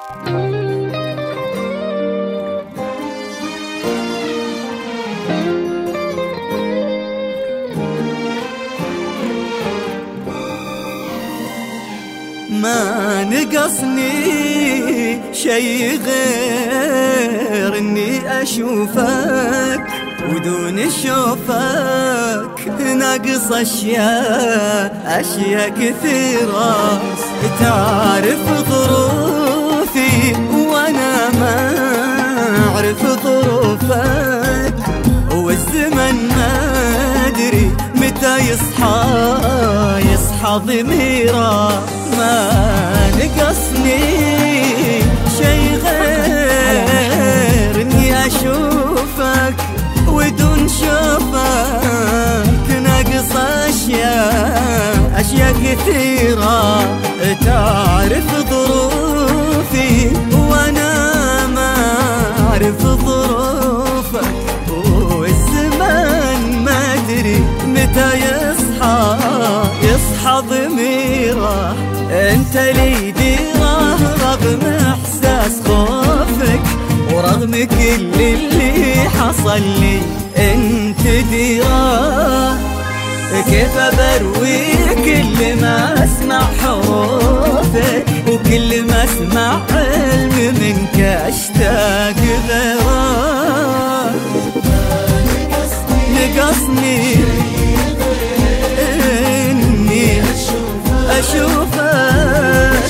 ما نقصني شي غير اني اشوفك، ودون شوفك ناقص اشياء كثيرة. تعرف ظروفي وانا ما اعرف ظروفك، والزمن ما ادري متى يصحى ضميره. ما نقصني شي غير اني اشوفك، ودون شوفك ناقص اشياء كثيرة. تعرف ظروفي وانا ما اعرف ظروفك، والزمان ما ادري متى يصحى ضميره. انت لي ديره رغم احساس خوفك، ورغم كل اللي حصل لي انت ديره. كيف بروي كل ما اسمع حروفك، وكل ما اسمع علم منك اشتاق غيره. نقصني اني اشوفك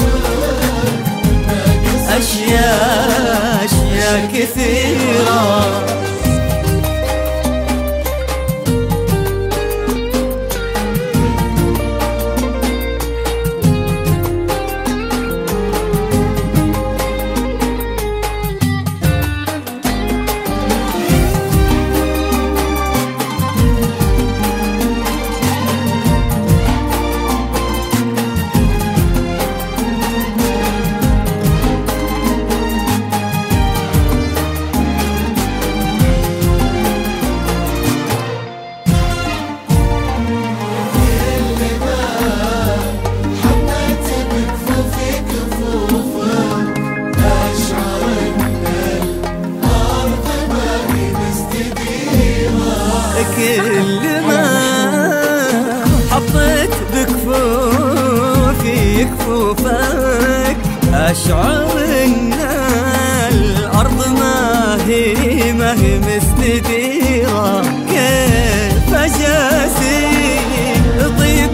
اشياء كثيرة. كل ما حطيت بكفوفي كفوفك، أشعر إن الأرض ما هي مستديرة. كيف أجازي طيب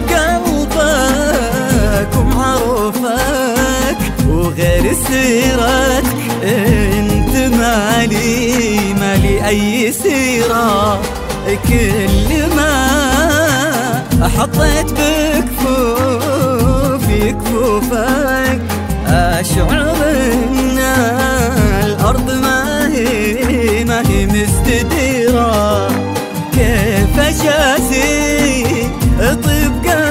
قلبك ومعروفك، وغير سيرتك انت مالي أي سيرة. كل ما حطيت بكفوفي كفوفك، أشعر إن الأرض ما هي مستديرة. كيف أجازي طيب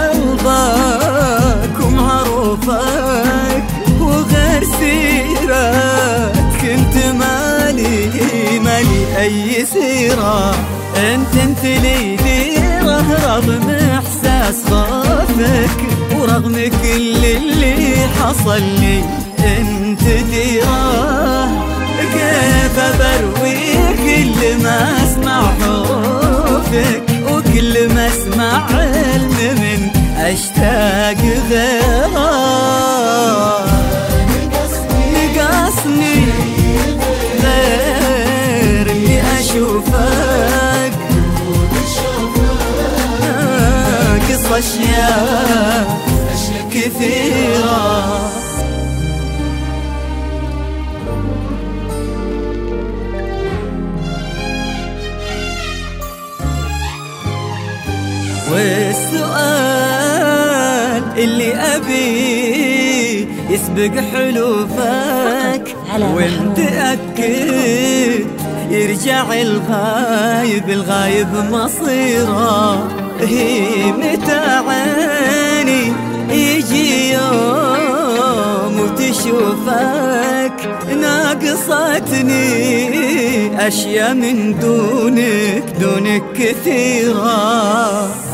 قلبك ومعروفك، وغير سيرتك انت مالي أي سيرة. انت لي ديره رغم احساس خوفك، ورغم كل اللي حصل لي انت ديره. كيف بروي كل ما اسمع حروفك، وكل ما اسمع علم من اشتاق غيره. نقصني غير اني اشوفك ناقص اشياء كثيرة. والسؤال اللي أبي يسبق حلوفك، ومتأكد يرجع الغايب مصيره. هي متى عيني يجي يوم وتشوفك ناقصتني أشياء من دونك كثيرة.